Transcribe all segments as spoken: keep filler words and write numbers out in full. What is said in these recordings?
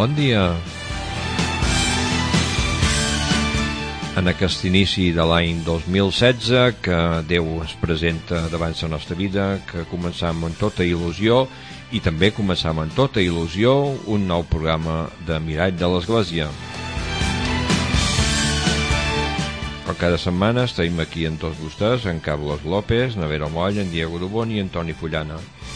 Bon dia. En aquest inici de l'any dos mil setze, que Déu es presenta davant la nostra vida, que començam amb tota il·lusió i també començam amb tota il·lusió un nou programa de Mirall de l'Església. Com cada setmana estem aquí amb tots vostès, en Carlos López, en Vera Moll, en Diego Dubón i en Toni Fullana.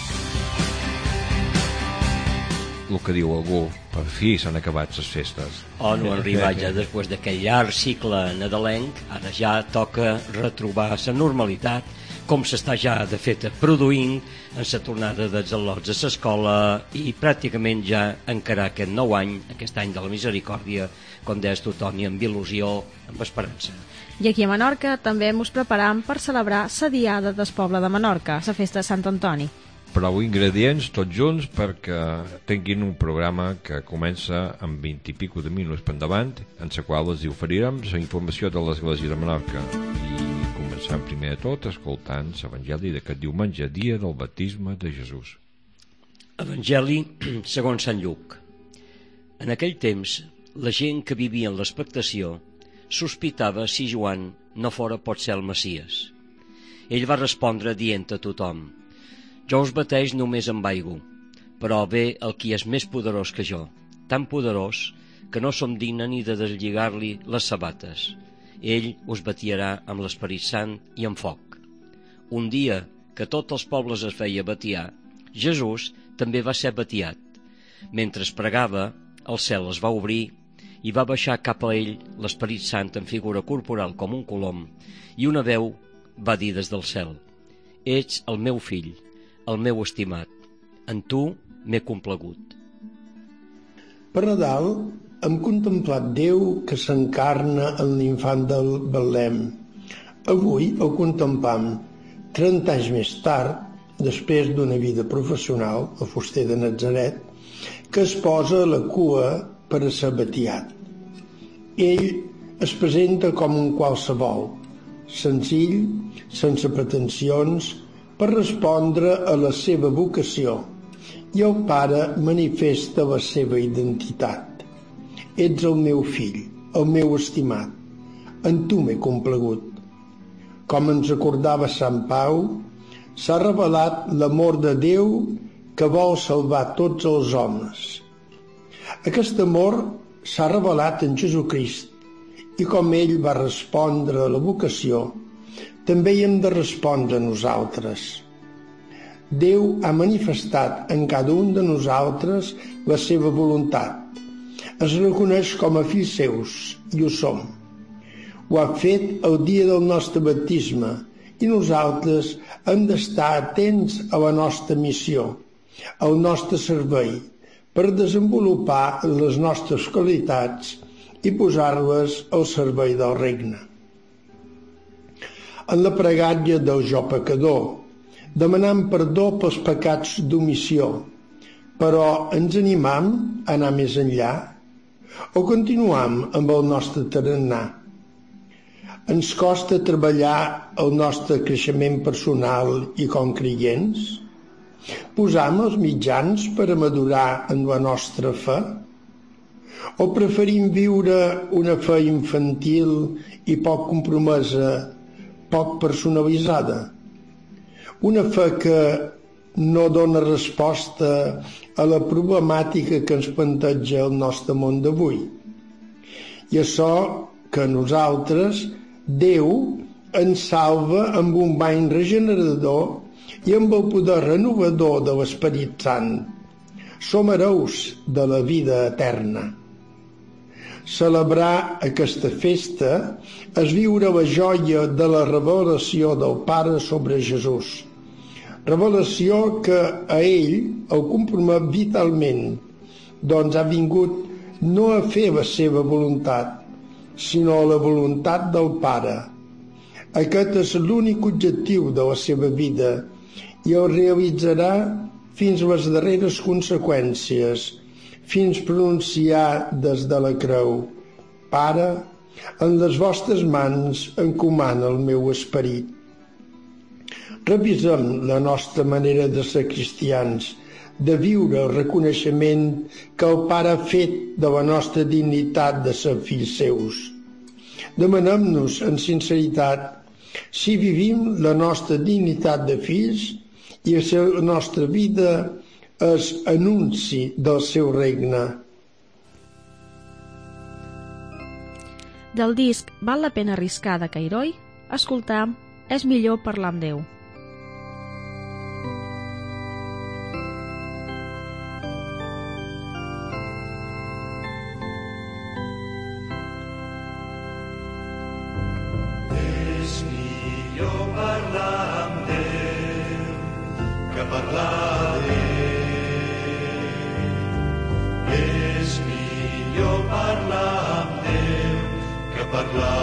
El que diu algú, per fi s'han acabat les festes. O no arribar ja després d'aquell llarg cicle nadalenc, ara ja toca retrobar la normalitat, com s'està ja de fet produint en la tornada dels al·lots a l'escola i pràcticament ja encarar aquest nou any, aquest any de la misericòrdia, com deies tu, Toni, amb il·lusió, amb esperança. I aquí a Menorca també ens preparam per celebrar la Diada del Poble de Menorca, la festa de Sant Antoni. Prou ingredients tots junts perquè tinguin un programa que comença amb vint i pico de minuts per endavant, en la qual els oferirem la informació de l'Església de Menorca. I començam primer de tot escoltant l'Evangeli d'aquest diumenge, dia del baptisme de Jesús. Evangeli segons Sant Lluc. En aquell temps, la gent que vivia en l'expectació sospitava si Joan no fora potser el Messies. Ell va respondre dient a tothom: jo us bateix només amb aigua, però ve el qui és més poderós que jo, tan poderós que no som dignes ni de deslligar-li les sabates. Ell us batiarà amb l'Esperit Sant i amb foc. Un dia que tots els pobles es feia batiar, Jesús també va ser batiat. Mentre es pregava, el cel es va obrir i va baixar cap a ell l'Esperit Sant en figura corporal com un colom, i una veu va dir des del cel: ets el meu fill, el meu estimat, en tu m'he complagut. Per Nadal hem contemplat Déu que s'encarna en l'infant del Betlem. Avui el contemplem trenta anys més tard, després d'una vida professional, el fuster de Natzaret, que es posa a la cua per a ser batiat. Ell es presenta com un qualsevol, senzill, sense pretensions, per respondre a la seva vocació, i el pare manifesta la seva identitat. Ets el meu fill, el meu estimat, en tu m'he complagut. Com ens acordava Sant Pau, s'ha revelat l'amor de Déu que vol salvar tots els homes. Aquest amor s'ha revelat en Jesucrist, i com ell va respondre a la vocació, també hi hem de respondre nosaltres. Déu ha manifestat en cada un de nosaltres la seva voluntat. Es reconeix com a fills seus, i ho som. Ho ha fet el dia del nostre baptisme, i nosaltres hem d'estar atents a la nostra missió, al nostre servei, per desenvolupar les nostres qualitats i posar-les al servei del regne. En la pregària del jo pecador, demanam perdó pels pecats d'omissió, però ens animam a anar més enllà o continuam amb el nostre tarannà? Ens costa treballar el nostre creixement personal i com creients? Posam els mitjans per a madurar en la nostra fe? O preferim viure una fe infantil i poc compromesa, poc personalitzada? Una fe que no dona resposta a la problemàtica que ens planteja el nostre món d'avui. I això que nosaltres, Déu ens salva amb un bany regenerador i amb el poder renovador de l'Esperit Sant. Som hereus de la vida eterna. Celebrar aquesta festa és viure la joia de la revelació del Pare sobre Jesús. Revelació que a ell el compromet vitalment, doncs ha vingut no a fer la seva voluntat, sinó la voluntat del Pare. Aquest és l'únic objectiu de la seva vida i el realitzarà fins a les darreres conseqüències, fins pronunciar des de la creu: Pare, en les vostres mans encomana el meu esperit. Revisem la nostra manera de ser cristians de viure el reconeixement que el Pare ha fet de la nostra dignitat de ser fills seus. Demanem-nos, en sinceritat, si vivim la nostra dignitat de fills i la nostra vida és anunci del seu regne. Del disc Val la pena arriscar de Cairoi, escoltar És millor parlar amb Déu. És millor parlar amb Déu que parlar d'ell. És millor parlar amb Déu que parlar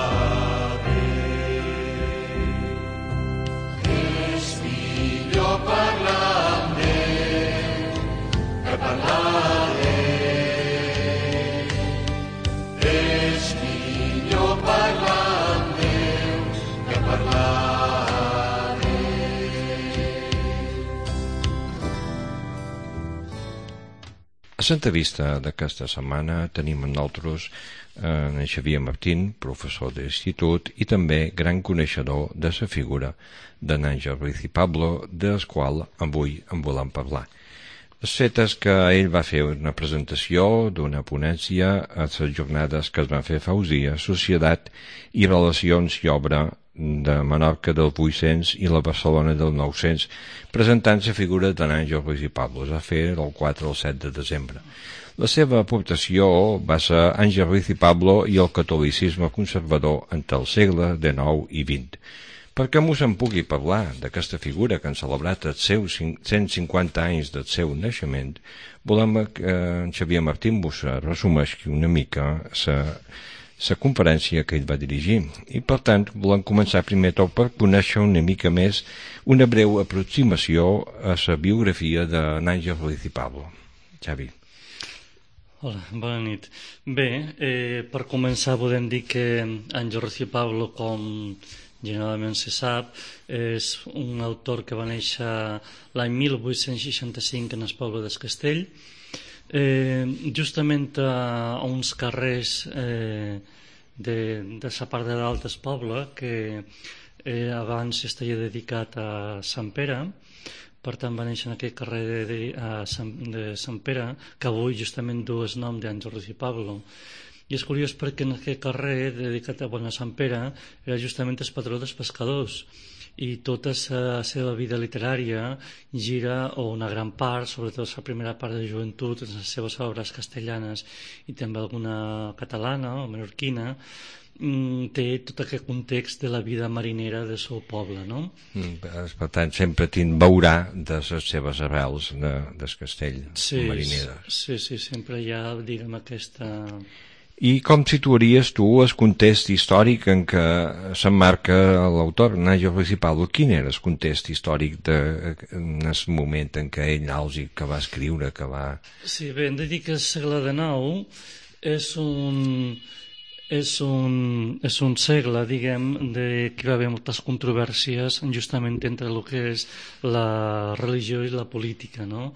A l'entrevista d'aquesta setmana tenim amb nosaltres en Xavier Martín, professor d'institut i també gran coneixedor de la figura d'en Àngel Ruiz i Pablo, del qual avui en volem parlar. El fet és que ell va fer una presentació d'una ponència a les jornades que es van fer fa uns dies, Societat i Relacions i Obra de Menorca del vuit-cents i la Barcelona del nou-cents, presentant la figura d'en Àngel Ruiz i Pablo. Es va fer del quatre al set de desembre. La seva aportació va ser Àngel Ruiz i Pablo i el catolicisme conservador entre el segle dinou i vint. Perquè mos en pugui parlar d'aquesta figura que han celebrat els seus cent cinquanta anys del seu naixement, volem que en Xavier Martín mos resumeixi una mica la la conferència que ell va dirigir i, per tant, volem començar primer tot per conèixer una mica més una breu aproximació a la biografia d'en Àngel Ruiz i Pablo. Xavi. Hola, bona nit. Bé, eh, per començar podem dir que Àngel Ruiz i Pablo, com generalment se sap, és un autor que va néixer l'any mil vuit-cents seixanta-cinc en el poble del Castell, Eh, justament a, a uns carrers eh, de, de la part de dalt del poble que eh, abans estaria dedicat a Sant Pere. Per tant va néixer en aquest carrer de, de, a Sant, de Sant Pere, que avui justament du el nom d'Àngel Ruiz i Pablo. I és curiós perquè en aquest carrer dedicat a, bueno, a Sant Pere era justament el patró dels pescadors, i tota la seva vida literària gira, o una gran part, sobretot la primera part de joventut, en les seves obres castellanes i també alguna catalana o menorquina, té tot aquest context de la vida marinera del seu poble, no? Mm, per tant, sempre te'n veurà de les seves arrels de, del castell sí, marineres. Sí, sí, sempre hi ha, diguem, aquesta... I com situaries tu el context històric en què s'emmarca l'autor, Àngel Ruiz i Pablo? Quin era el context històric de, en el moment en què ell nàusic que va escriure, que va... Sí, bé, hem de dir que el segle dinou és un, és un, és un segle, diguem, de que va haver moltes controvèrsies justament entre el que és la religió i la política, no?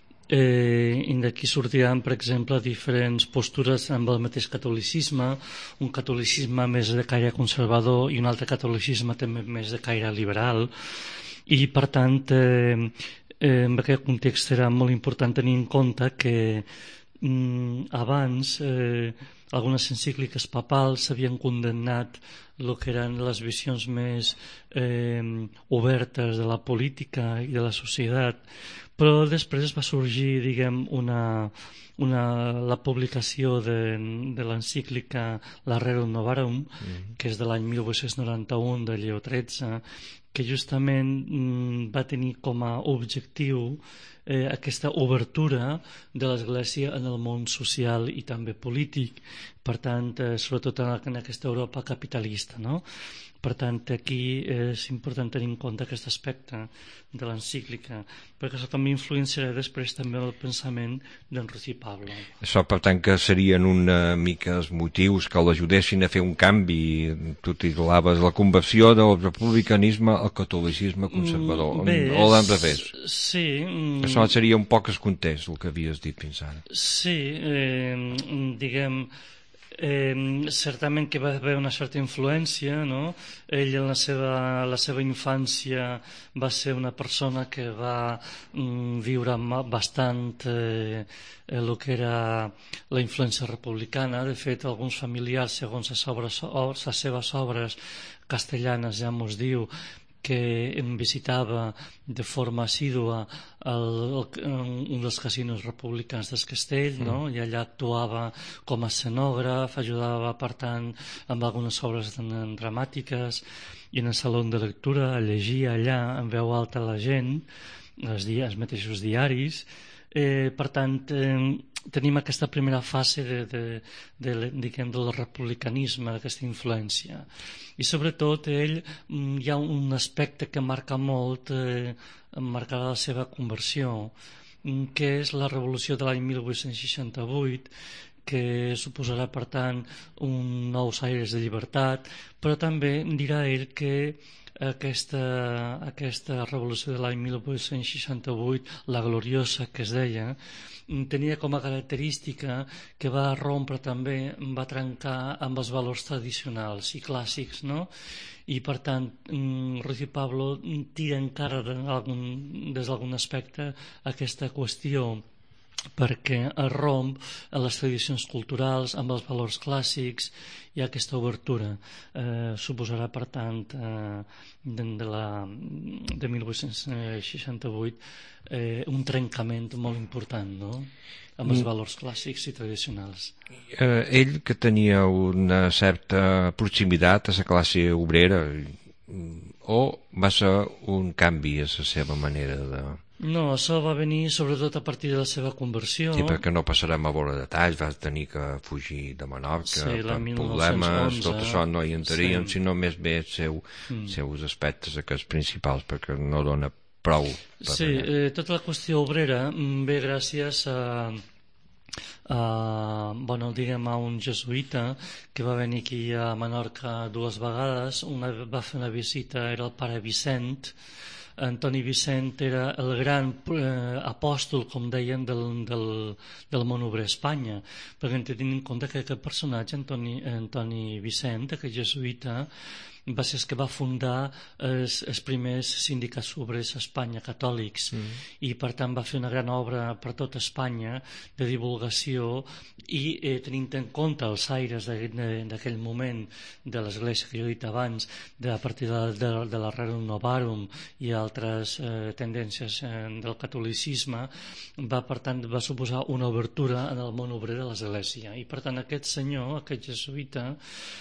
Eh, i d'aquí sortiran, per exemple, diferents postures amb el mateix catolicisme, un catolicisme més de caire conservador i un altre catolicisme també més de caire liberal, i per tant eh, eh, en aquest context era molt important tenir en compte que mm, abans eh, algunes encícliques papals s'havien condemnat el que eren les visions més eh, obertes de la política i de la societat, però després va sorgir, diguem, una, una, la publicació de, de l'encíclica La Rerum Novarum, mm. que és de l'any mil vuit-cents noranta-u de Lleó tretze, que justament mm, va tenir com a objectiu eh, aquesta obertura de l'Església en el món social i també polític, per tant, eh, sobretot en aquesta Europa capitalista, no? Per tant, aquí és important tenir en compte aquest aspecte de l'encíclica, perquè això també influenciarà després també el pensament d'en Ruiz i Pablo. Això, per tant, que serien una mica els motius que l'ajudessin a fer un canvi. Tu titulaves la conversió del republicanisme al catolicisme conservador, Bé, o l'enrevés. Sí. Això seria un poc el context, el que havies dit fins ara. Sí, eh, diguem... Eh, certament que va haver una certa influència, no? Ell en la seva, la seva infància va ser una persona que va mm, viure bastant eh, el que era la influència republicana. De fet, alguns familiars, segons les, obres, les seves obres castellanes, ja mos diu que em visitava de forma assídua el, el, un dels casinos republicans del Castell, no? I allà actuava com a escenògraf, ajudava per tant amb algunes obres dramàtiques, i en el saló de lectura llegia allà en veu alta la gent els, dies, els mateixos diaris. Eh, per tant, eh, tenim aquesta primera fase de, de, de, diguem, del republicanisme, d'aquesta influència. I sobretot ell, hi ha un aspecte que marca molt, eh, marcarà la seva conversió, que és la revolució de l'any mil vuit-cents seixanta-vuit, que suposarà, per tant, un nous aires de llibertat, però també dirà ell que aquesta, aquesta revolució de l'any mil vuit-cents seixanta-vuit, la gloriosa que es deia, tenia com a característica que va rompre també, va trencar amb els valors tradicionals i clàssics, no? I per tant Ruiz i Pablo tira encara des d'algun aspecte aquesta qüestió, perquè es romp en les tradicions culturals, amb els valors clàssics, i aquesta obertura eh, suposarà, per tant, eh, de, de, la, de mil vuit-cents seixanta-vuit eh, un trencament molt important, no?, amb els valors clàssics i tradicionals. Eh, ell, que tenia una certa proximitat a la classe obrera, o va ser un canvi a la seva manera de... No, això va venir sobretot a partir de la seva conversió. Sí, perquè no passarem a veure detalls, vas tenir que fugir de Menorca, sí, per problemes, tot això no hi entraríem, sí. Sinó més bé els seu, mm. seus aspectes aquests principals, perquè no dona prou. Per sí, eh, tota la qüestió obrera ve gràcies a... Uh, bueno, diguem, a un jesuïta que va venir aquí a Menorca dues vegades. Una va fer una visita, era el pare Vicent. Antoni Vicent era el gran eh, apòstol, com deien, del, del, del món obrer a Espanya, perquè tenint en compte que aquest personatge, Antoni, Antoni Vicent, aquest jesuïta, va ser el que va fundar els, els primers sindicats obrers a Espanya, catòlics, mm. i per tant va fer una gran obra per tota Espanya de divulgació, i eh, tenint en compte els aires d'aquell moment de l'Església que jo he dit abans, de, a partir de, de, de la Rerum Novarum i altres eh, tendències eh, del catolicisme, va, per tant, va suposar una obertura en el món obrer de l'Església. I per tant aquest senyor, aquest jesuïta,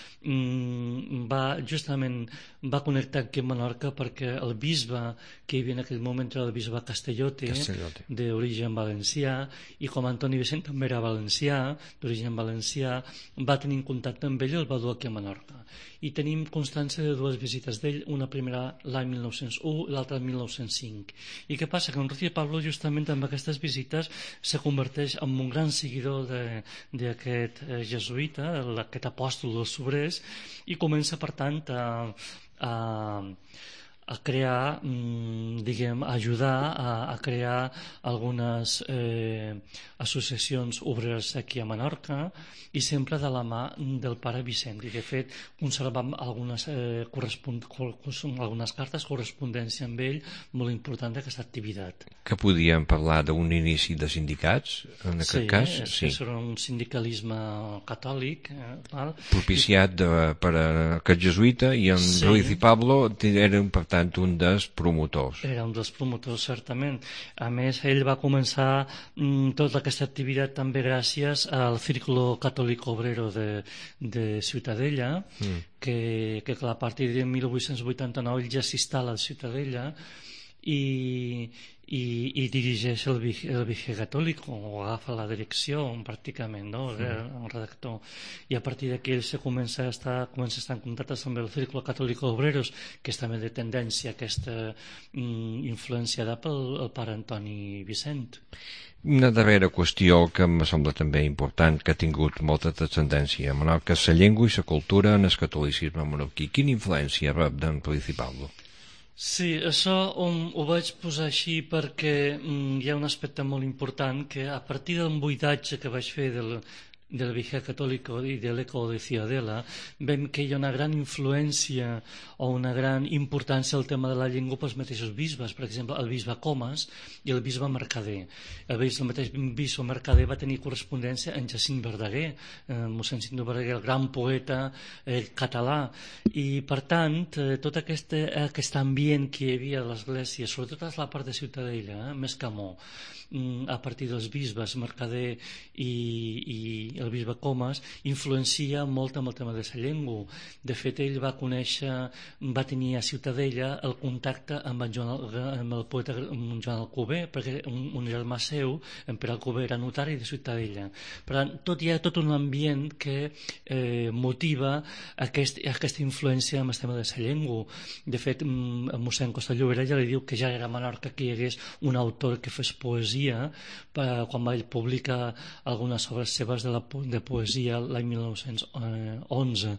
va justament va connectar aquí a Menorca, perquè el bisbe que hi havia en aquell moment era el bisbe Castellote, Castellote. d'origen valencià, i com Antoni Vicent també era valencià, d'origen valencià, va tenir contacte amb ell i el va dur aquí a Menorca. I tenim constància de dues visites d'ell, una primera l'any mil nou-cents u i l'altra el mil nou-cents cinc. I què passa? Que en Ruiz i Pablo, justament amb aquestes visites, se converteix en un gran seguidor d'aquest eh, jesuïta, aquest apòstol dels obrers, i comença, per tant, a, a, a crear, diguem, a ajudar a, a crear algunes eh, associacions obreres aquí a Menorca, i sempre de la mà del pare Vicent. I de fet conservam algunes, eh, correspon... algunes cartes, correspondència amb ell molt important d'aquesta activitat. Que podíem parlar d'un inici de sindicats, en aquest sí, cas? És sí, és un sindicalisme catòlic, eh, val? propiciat de, per a aquest jesuïta, i en sí. Ruiz i Pablo eren, per tant, un dels promotors. Era un dels promotors, certament. A més, ell va començar mm, tota aquesta activitat també gràcies al Círculo Católico Obrero de, de Ciutadella, mm. que, que clar, a partir de mil vuit-cents vuitanta-nou ell ja s'instal·la a Ciutadella, i, i, i dirigeix el, el Vigía Católico, o agafa la direcció pràcticament, no? El redactor, i a partir d'aquí ell se comença a estar, comença a estar en contacte amb el Círculo Católico Obreros, que és també de tendència aquesta mm, influenciada pel el pare Antoni Vicent. Una darrera qüestió que em sembla també important, que ha tingut molta transcendència a Menorca, és la llengua i la cultura en el catolicisme menorquí. Quina influència rep d'en Principal? Sí, això um, ho vaig posar així perquè um, hi ha un aspecte molt important, que a partir del buidatge que vaig fer del, del Vigía Católico i de l'Eco de Ciudadela, vam que hi ha una gran influència o una gran importància al tema de la llengua pels mateixos bisbes. Per exemple, el bisbe Comas i el bisbe Mercader. El, bisbe, el mateix bisbe Mercader va tenir correspondència amb Jacint Verdaguer, eh, mossèn Cinto Verdaguer, el gran poeta eh, català, i per tant eh, tot aquest, aquest ambient que hi havia a l'església, sobretot a la part de Ciutadella, eh, més que Camó, a partir dels bisbes Mercader i, i el bisbe Comas, influencia molt amb el tema de la llengua. De fet, ell va conèixer, va tenir a Ciutadella el contacte amb, en Joan, amb el poeta Joan Alcover, perquè un, un germà seu, en Pere Alcover, era notari de Ciutadella. Per tant, tot, hi ha tot un ambient que eh, motiva aquest, aquesta influència amb el tema de la llengua. De fet, el mossèn Costa Llobera ja li diu que ja era a Menorca que hi hagués un autor que fes poesia, quan ell publica algunes obres seves de, la, de poesia l'any mil nou-cents onze,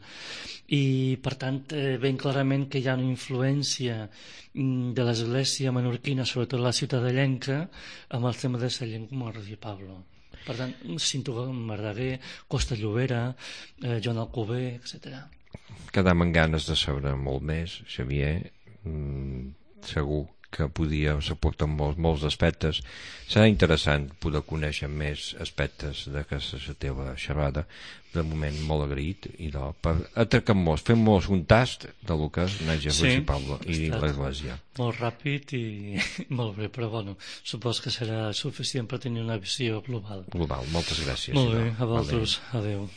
i per tant ben clarament que hi ha una influència de l'església menorquina, sobretot la ciutadellenca, amb el tema de la llengua com el rei Pablo. Per tant, Cinto Verdaguer, Costa Llobera, eh, Joan Alcover, etcètera. Quedam amb ganes de saber molt més, Xavier. Mm, segur que podia suportar molts, molts aspectes. Serà interessant poder conèixer més aspectes d'aquesta teva xerrada. De moment molt agraït, i de, per atracar-nos, fem-nos un tast de lo que és Nàixer sí, Pablo i l'Església. Molt ràpid i molt bé, però bueno, supos que serà suficient per tenir una visió global. Global, moltes gràcies. Molt bé, a vosaltres, adeu.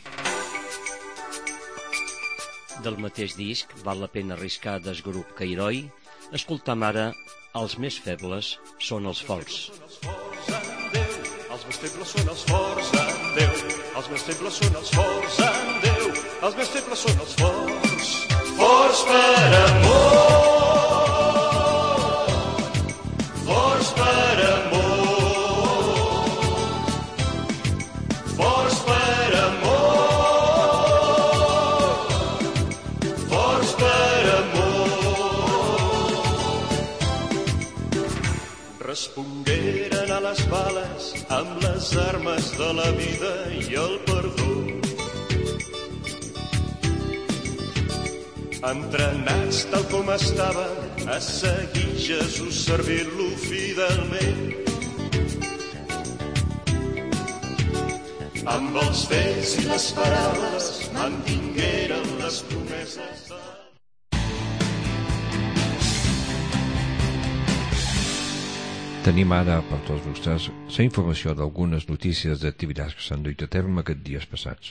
Del mateix disc, val la pena arriscar del grup Cairoi, escoltam ara Els més febles són els forts. Els més febles són els forts en Déu. Els més febles són els forts en Déu. Els més febles són els forts. Forts per amor. Forts per amor. Forts per amor. Forts per amor. Respongueren a les bales amb les armes de la vida i el perdó. Entrenats tal com estaven a seguir Jesús, servir-lo fidelment. Amb els fets i les paraules mantingueren les promeses de... Tenim ara per tots vostès la informació d'algunes notícies d'activitats que s'han duit a terme aquests dies passats.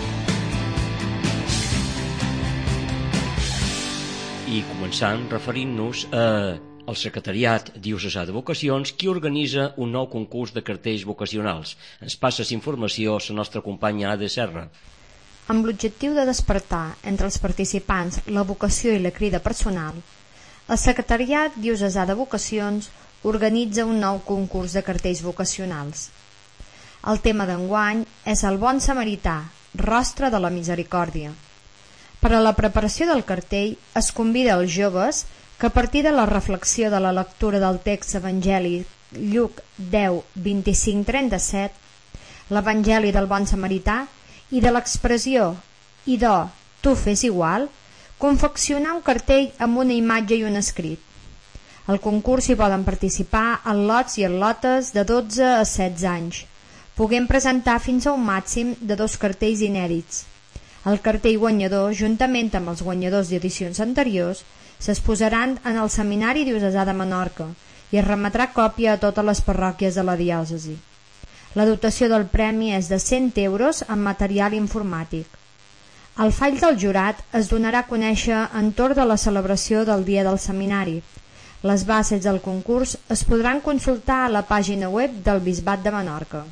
I començant referint-nos al Secretariat Diocesà de Vocacions, qui organitza un nou concurs de cartells vocacionals. Ens passes informació a la nostra companya Ade Serra. Amb l'objectiu de despertar entre els participants la vocació i la crida personal, el Secretariat Diocesà de Vocacions organitza un nou concurs de cartells vocacionals. El tema d'enguany és el bon samarità, rostre de la misericòrdia. Per a la preparació del cartell es convida els joves que a partir de la reflexió de la lectura del text evangèlic Lluc deu, vint-i-cinc, trenta-set, l'evangeli del bon samarità, i de l'expressió idò, tu fes igual, confeccionar un cartell amb una imatge i un escrit. Al concurs hi poden participar al·lots i al·lotes de dotze a setze anys, podent presentar fins a un màxim de dos cartells inèdits. El cartell guanyador, juntament amb els guanyadors d'edicions anteriors, s'exposaran en el Seminari Diocesà de Menorca i es remetrà còpia a totes les parròquies de la diòcesi. La dotació del premi és de cent euros en material informàtic. El fall del jurat es donarà a conèixer entorn de la celebració del dia del seminari, Les bases del concurs es podran consultar a la pàgina web del Bisbat de Menorca.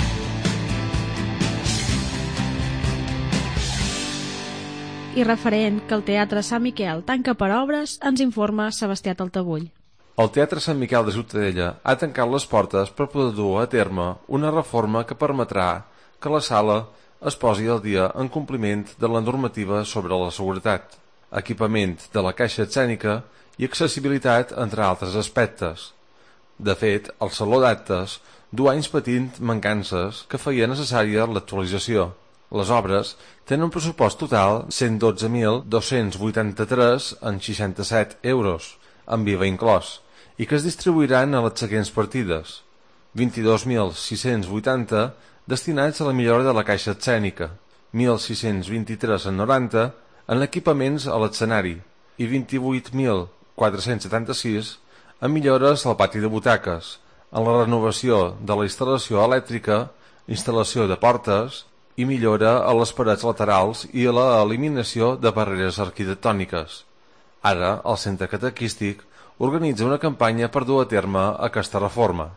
I referent que el Teatre Sant Miquel tanca per obres, ens informa Sebastià Taltabull. El Teatre Sant Miquel de Ciutadella ha tancat les portes per poder dur a terme una reforma que permetrà que la sala es posi al dia en compliment de la normativa sobre la seguretat, equipament de la caixa escènica i accessibilitat, entre altres aspectes. De fet, el Saló d'Actes du anys patint mancances que feia necessària l'actualització. Les obres tenen un pressupost total cent dotze mil dos-cents vuitanta-tres coma seixanta-set euros, amb I V A inclòs, i que es distribuiran a les següents partides: vint-i-dos mil sis-cents vuitanta destinats a la millora de la caixa escènica, mil sis-cents vint-i-tres coma noranta en equipaments a l'escenari i vint-i-vuit mil quatre-cents setanta-sis en millores al pati de butaques, en la renovació de la instal·lació elèctrica, instal·lació de portes i millora a les parets laterals i a l'eliminació de barreres arquitectòniques. Ara, el Centre Catequístic organitza una campanya per dur a terme aquesta reforma.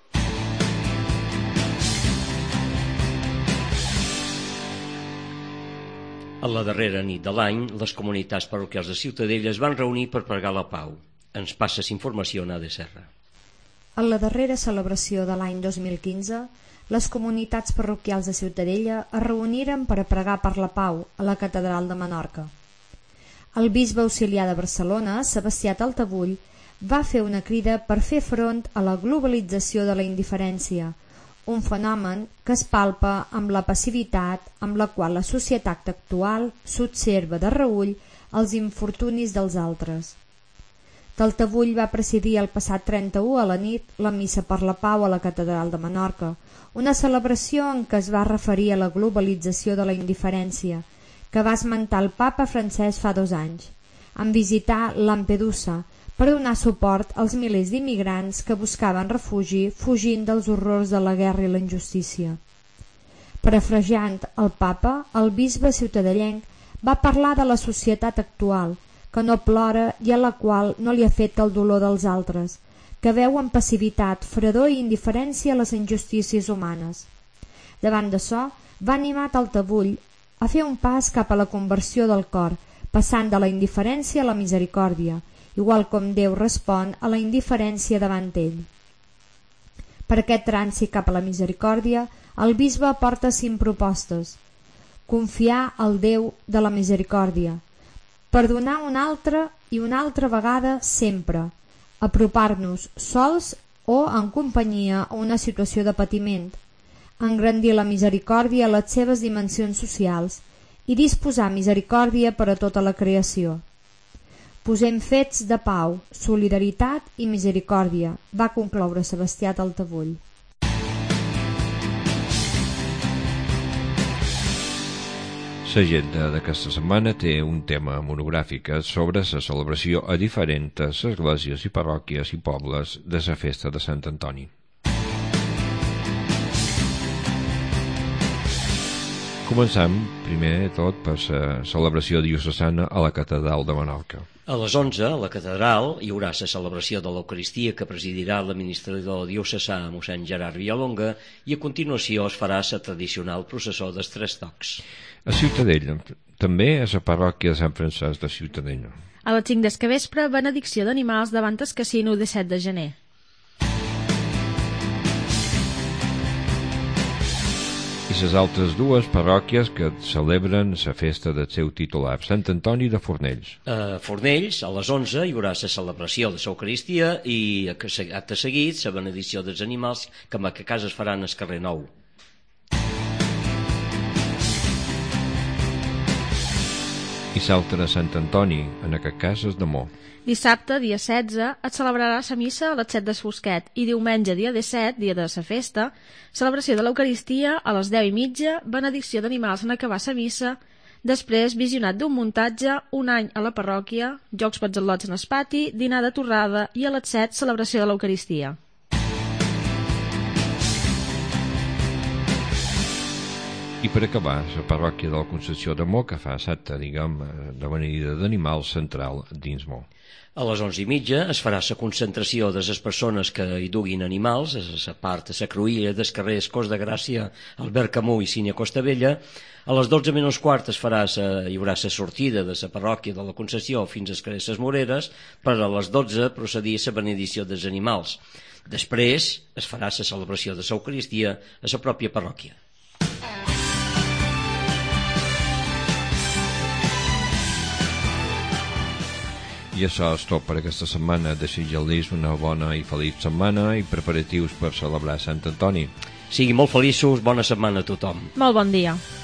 A la darrera nit de l'any, les comunitats parroquials de Ciutadella es van reunir per pregar la pau. Ens passes informació, Nade Serra. En la darrera celebració de l'any dos mil quinze, les comunitats parroquials de Ciutadella es reuniren per a pregar per la pau a la Catedral de Menorca. El bisbe auxiliar de Barcelona, Sebastià Taltabull, va fer una crida per fer front a la globalització de la indiferència, un fenomen que es palpa amb la passivitat amb la qual la societat actual s'observa de reüll els infortunis dels altres. Taltabull va presidir el passat trenta-u a la nit la missa per la pau a la Catedral de Menorca, una celebració en què es va referir a la globalització de la indiferència, que va esmentar el papa Francesc fa dos anys, en visitar Lampedusa per donar suport als milers d'immigrants que buscaven refugi fugint dels horrors de la guerra i la injustícia. Parafrasejant el papa, el bisbe ciutadellenc va parlar de la societat actual, que no plora i a la qual no li afecta el dolor dels altres, que veu amb passivitat, fredor i indiferència les injustícies humanes. Davant d'açò, va animar Taltabull a fer un pas cap a la conversió del cor, passant de la indiferència a la misericòrdia, igual com Déu respon a la indiferència davant ell. Per aquest trànsit cap a la misericòrdia, el bisbe aporta cinc propostes. Confiar al Déu de la misericòrdia, perdonar una altra i una altra vegada sempre, apropar-nos sols o en companyia a una situació de patiment, engrandir la misericòrdia a les seves dimensions socials i disposar misericòrdia per a tota la creació. Posem fets de pau, solidaritat i misericòrdia, va concloure Sebastià Taltabull. L'agenda d'aquesta setmana té un tema monogràfic sobre la celebració a diferents esglésies i parròquies i pobles de la festa de Sant Antoni. Començam, primer de tot, per la celebració diocesana a la Catedral de Menorca. A les onze, a la catedral, hi haurà la celebració de l'Eucaristia que presidirà l'administrador diocesà mossèn Gerard Villalonga i a continuació es farà la tradicional processó dels Tres Tocs. A Ciutadella, també a la parròquia de Sant Francesc de Ciutadella. A les cinc d'esque vespre, benedicció d'animals davant el casino de set de gener. I les altres dues parròquies que celebren la festa del seu titular, Sant Antoni de Fornells. A Fornells, a les onze, hi haurà la celebració de l'Eucaristia i acte seguit la benedicció dels animals que en aquest cas es faran al carrer Nou. I l'altre a Sant Antoni, en aquest cas és de Mó. Dissabte, dia setze, es celebrarà la missa a les set de Fosquet i diumenge, dia disset, dia de la festa, celebració de l'Eucaristia a les deu i mitja, benedicció d'animals en acabar la missa, després visionat d'un muntatge, un any a la parròquia, jocs pels al·lots en el pati, dinar de torrada i a les set celebració de l'Eucaristia. I per acabar, la parròquia de la Concepció de Mo, que fa l'acte, diguem, de venida d'animals central dins Mo. A les onze i mitja es farà la concentració de les persones que hi duguin animals, a la part de la cruïlla dels carrers Cos de Gràcia, Albert Camus i Sínia Costabella. A les dotze menys quart es farà sa, hi haurà la sortida de la parròquia de la Concepció fins als carrers Les Moreres, per a les dotze procedir a la benedicció dels animals. Després es farà la celebració de l'Eucaristia a la pròpia parròquia. I això és tot per aquesta setmana. Desitjar-los una bona i feliç setmana i preparatius per celebrar Sant Antoni. Siguin molt feliços, bona setmana a tothom. Molt bon dia.